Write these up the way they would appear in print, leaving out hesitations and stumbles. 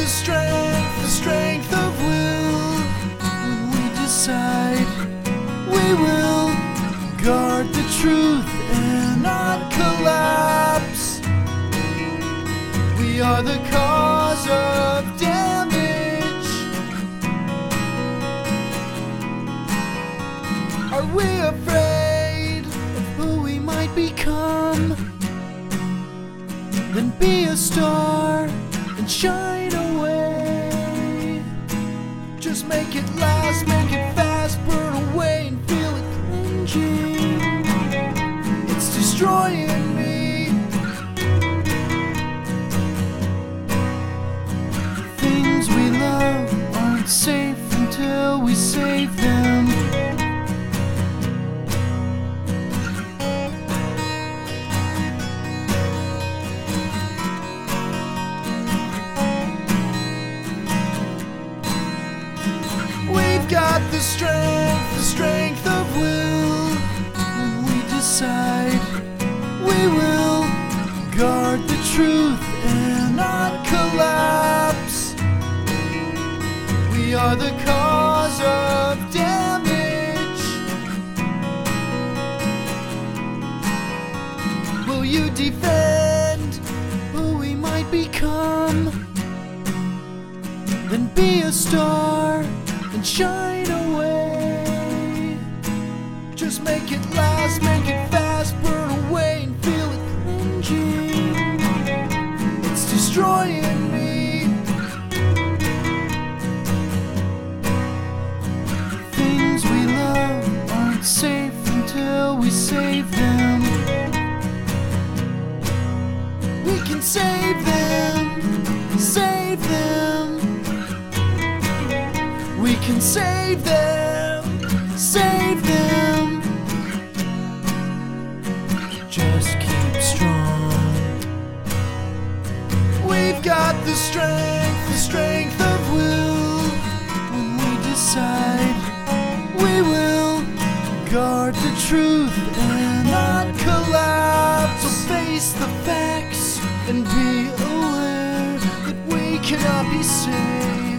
the strength of will. When we decide, we will guard the truth and not collapse. We are the cause of damage. Are we afraid of who we might become? Then be a star and shine away. Just make it last, make it fast, burn away and feel it cringing. It's destroying me. Things we love aren't safe until we save them. We've got the strength of will. When we decide, we will guard the truth and not collapse. We are the cause of damage. Will you defend who we might become? Then be a star and shine away. Just make it last, make it fast, burn away and feel it cringing. It's destroying me. Things we love aren't safe until we save them. We can save them, save them. We can save them, save them. Just keep strong. We've got the strength of will. When we decide, we will guard the truth and not collapse. So face the facts and be aware that we cannot be saved.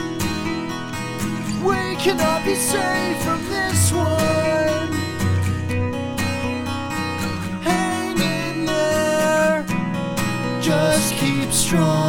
We cannot be saved from this one. Hang in there, just keep strong.